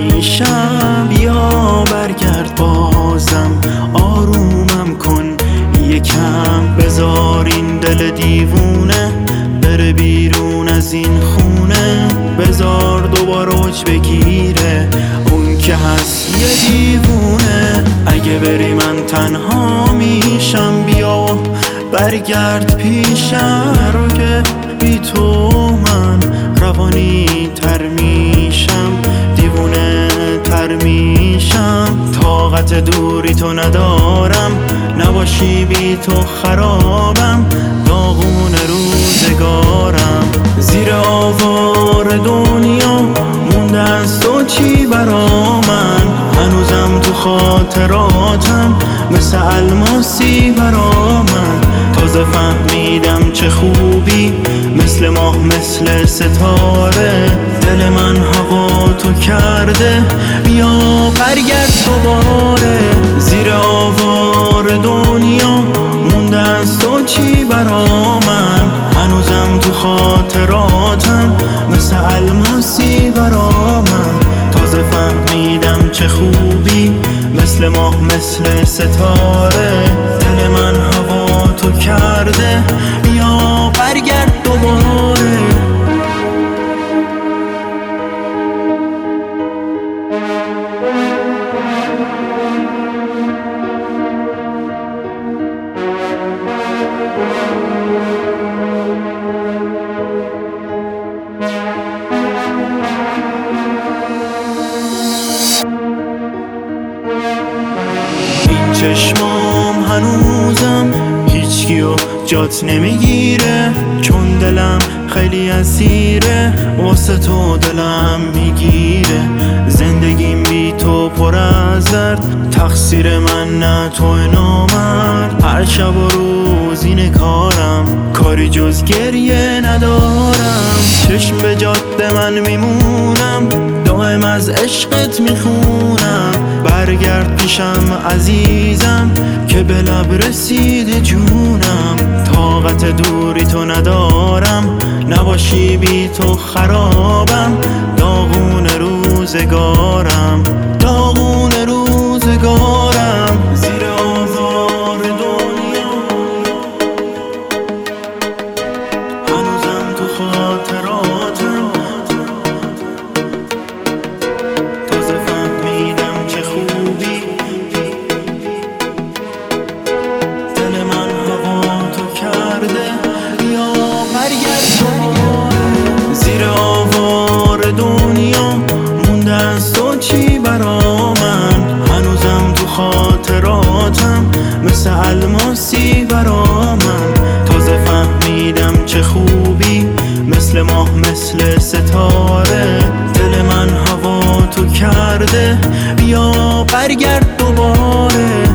پیشم، بیا برگرد بازم، آرومم کن یکم، بذار این دل دیوونه بره بیرون از این خونه، بذار دوباره اوج بگیره اون که هست یه دیوونه. اگه بری من تنها میشم، بیا برگرد پیشم، رو که بی تو من روانی تر میشم، دیوونه تر میشم، طاقت دوری تو ندارم، نباشی بی تو خرابم، داغون روزگارم، زیر آوار دنیا مونده از تو چی برا من، هنوزم تو خاطراتم مثل الماسی برا من، تازه فهمیدم چه خوبی مثل ماه مثل ستاره، دل من هوا تو کرده، بیا برگرد دوباره، زیر آوار دنیا مونده از تو چی برا من، هنوزم تو خاطراتم مثل الماسی برا من، تازه فهمیدم چه خوبی مثل ماه مثل ستاره، دل من هوا تو کرده، بیا برگرد دوباره. این چشمام هنوزم هیچکیو جات نمیگیره، چون دلم خیلی اسیره، واسه تو دلم میگیره، زندگیم بی تو پر از درد، تقصیر من نه تو نامرد، هر شب و روز اینه کارم، کاری جز گریه ندارم، چشم به جاده من میمونم، دائم از عشقت میخونم، برگرد پیشم عزیزم که به لب رسیده جونم، طاقت دوری تو ندارم، نباشی بی تو خرابم، داغون روزگارم، داغون روزگارم، زیر آوار دنیا هنوزم تو خاطراتم، تازه فهمیدم چه خوبی دل من هوا تو کرده، بیا برگرد دوباره، زیر آوار دنیا مونده از تو چی برا من، هنوزم تو خاطراتم مثل الماسی برا من، تازه فهمیدم چه خوبی مثل ماه مثل ستاره، دل من هوا تو کرده، بیا برگرد دوباره.